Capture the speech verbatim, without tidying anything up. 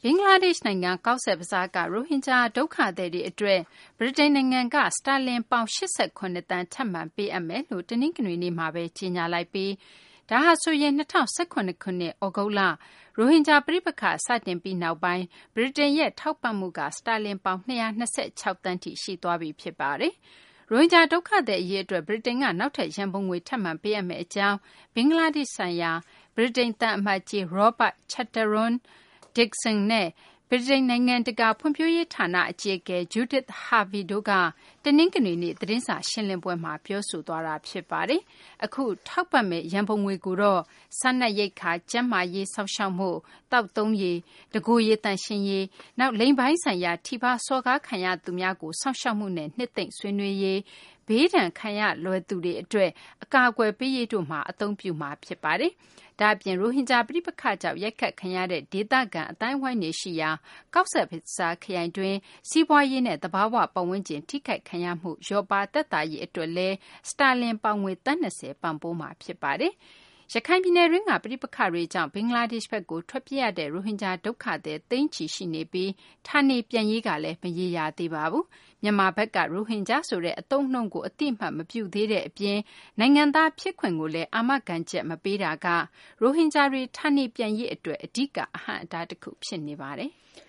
ဘင်္ဂလားဒေ့ရှ်နိုင်ငံကောက်ဆယ်ဘဇားကရိုဟင်ဂျာဒုက္ခသည်တွေအတွက်ဗြိတိန်နိုင်ငံကစတာလင်ပေါင်၈၈တန်ထပ်မံပေးအပ်မယ်လို့တနင်္ဂနွေနေ့မှာပဲကြေညာလိုက်ပြီးဒါဟာဆိုရင်၂၀၁၇ခုနှစ်ဩဂုတ်လရိုဟင်ဂျာပြည်ပခါစတင်ပြီးနောက်ပိုင်းဗြိတိန်ရဲ့ထောက်ပံ့မှုကစတာလင်ပေါင်၂၂၆တန်းထိရှိသွားပြီဖြစ်ပါတယ်။ရိုဟင်ဂျာဒုက္ခသည်အရေးအတွက်ဗြိတိန်ကနောက်ထပ်ရန်ပုံငွေထပ်မံပေးအပ်မယ့်အကြောင်းဘင်္ဂလားဒေ့ရှ်ဆိုင်ရာဗြိတိန်သံအမတ်ကြီး Robert Chatterton Dixon နဲ့ဗြိတိန်နိုင်ငံတကာဖွံ့ဖြိုးရေးဌာနအကြီးအကဲ Judith Harvey တို့ကတနင်္ဂနွေနေ့သတင်းစာရှင်းလင်းပွဲမှာပြောဆိုသွားတာဖြစ်ပါတယ်။အခုထောက်ပံ့မယ့်ရန်ပုံငွေကိုတော့စားနပ်ရိက္ခာကျန်းမာရေးစောင့်ရှောက်မှုတောက်သုံးရေးတကိုယ်ရေးတန်ရှင်းရေးနောက်လိင်ပိုင်းဆိုင်ရာထိပါစော်ကားခံရသူများကိုစောင့်ရှောက်မှုနဲ့နှစ်သိမ့်ဆွေးနွေးရေးဘေးဒဏ်ခံရလွယ်သူတွေအတွက်အကာအကွယ်ပေးရေးတို့မှာအသုံးပြုမှာဖြစ်ပါတယ်။ဒါအပြင်ရိုဟင်ဂျာပြည်ပခါကြောင့်ရိုက်ခတ်ခံရတဲ့ဒေသခံအတိုင်းအဝိုင်းနေရှိရာကောက်ဆက်ဘဇာခရိုင်တွင်စီးပွားရေးနဲ့တဘာဝပတ်ဝန်းကျင်ထိခိုက်ခံရမှုရောပါတက်တာရေးအတွက်လဲစတာလင်ပေါင်ငွေတန်း၂၀ပံ့ပိုးမှာဖြစ်ပါတယ်။ရခိုင်ပြည်နယ်တွင်းကပြည်ပခါတွေကြောင့်ဘင်္ဂလားဒေ့ရှ်ဘက်ကိုထွက်ပြေးရတဲ့ရိုဟင်ဂျာဒုက္ခသည်သိန်းချီရှိနေပြီးဌာနေပြန်ရေးကလည်းမရေရာသေးပါဘူး။မြန်မာဘက်ကရိုဟင်ဂျာဆိုတဲ့အသုံးနှုန်းကိုအတိအမှတ်မပြုသေးတဲ့အပြင်နိုင်ငံသားဖြစ်ခွင့်ကိုလည်းအာမခံချက်မပေးတာကရိုဟင်ဂျာတွေဌာနေပြန်ရေးအတွက်အဓိကအဟန့်အတားတစ်ခုဖြစ်နေပါတယ်။